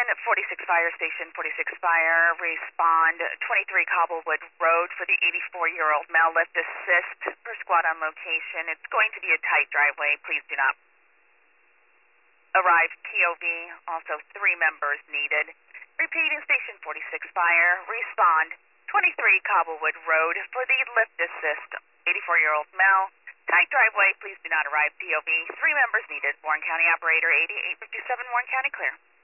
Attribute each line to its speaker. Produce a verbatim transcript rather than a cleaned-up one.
Speaker 1: forty-six Fire Station, forty-six Fire, respond twenty-three Cobblewood Road for the eighty-four-year-old male. Lift assist per squad on location. It's going to be a tight driveway. Please do not arrive. P O V, also three members needed. Repeating, Station forty-six Fire, respond twenty-three Cobblewood Road for the lift assist, eighty-four-year-old male. Tight driveway, please do not arrive. P O V, three members needed. Warren County Operator eighty-eight fifty-seven, Warren County clear.